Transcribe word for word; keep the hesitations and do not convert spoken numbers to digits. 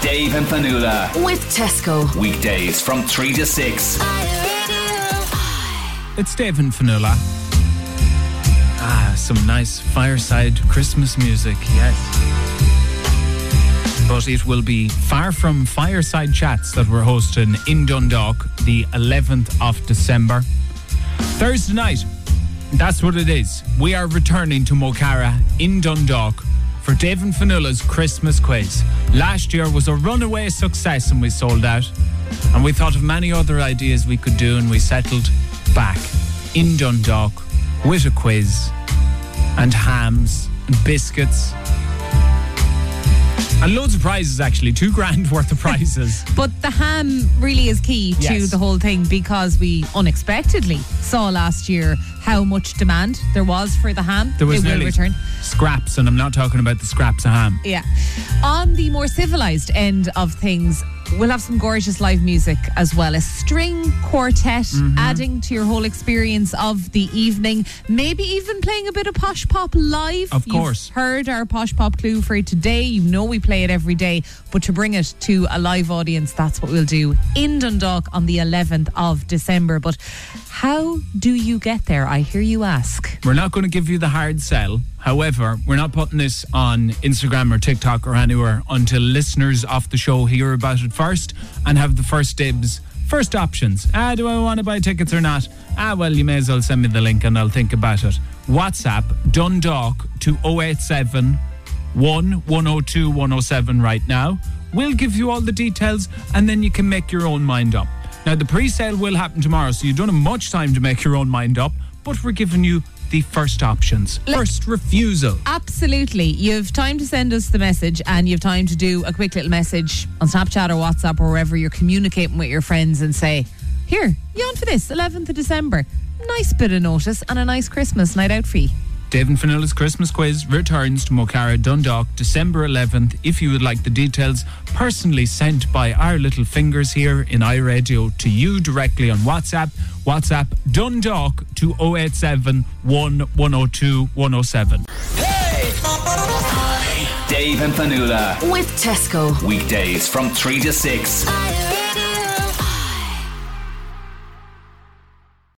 Dave and Fanula. With Tesco. Weekdays from three to six. It's Dave and Fanula. Ah, some nice fireside Christmas music, yes. But it will be far from fireside chats that we're hosting in Dundalk the eleventh of December. Thursday night, that's what it is. We are returning to Mocara in Dundalk for Dave and Fanula's Christmas quiz. Last year was a runaway success and we sold out. And we thought of many other ideas we could do, and we settled back in Dundalk with a quiz and hams and biscuits. And loads of prizes, actually. Two grand worth of prizes. But the ham really is key to Yes. the whole thing, because we unexpectedly saw last year how much demand there was for the ham. There was it will nearly return. scraps, and I'm not talking about the scraps of ham. Yeah. On the more civilised end of things, we'll have some gorgeous live music as well. A string quartet Mm-hmm. adding to your whole experience of the evening. Maybe even playing a bit of Posh Pop live. Of course. You've heard our Posh Pop clue for today. You know we play it every day. But to bring it to a live audience, that's what we'll do in Dundalk on the eleventh of December. But how do you get there, I hear you ask? We're not going to give you the hard sell. However, we're not putting this on Instagram or TikTok or anywhere until listeners of the show hear about it first and have the first dibs, first options. Ah, do I want to buy tickets or not? Ah, well, you may as well send me the link and I'll think about it. WhatsApp Dundalk to oh eight seven, one one oh two, one oh seven right now. We'll give you all the details and then you can make your own mind up. Now, the pre-sale will happen tomorrow, so you don't have much time to make your own mind up, but we're giving you the first options. Let- First refusal. Absolutely. You've time to send us the message, and you've time to do a quick little message on Snapchat or WhatsApp or wherever you're communicating with your friends and say, here, you on for this, eleventh of December. Nice bit of notice and a nice Christmas night out for you. Dave and Fanula's Christmas quiz returns to Mocara, Dundalk, December eleventh. If you would like the details personally sent by our little fingers here in iRadio to you directly on WhatsApp, WhatsApp Dundalk to oh eight seven, one one oh two, one oh seven. Hey! Dave and Fanula. With Tesco. Weekdays from three to six.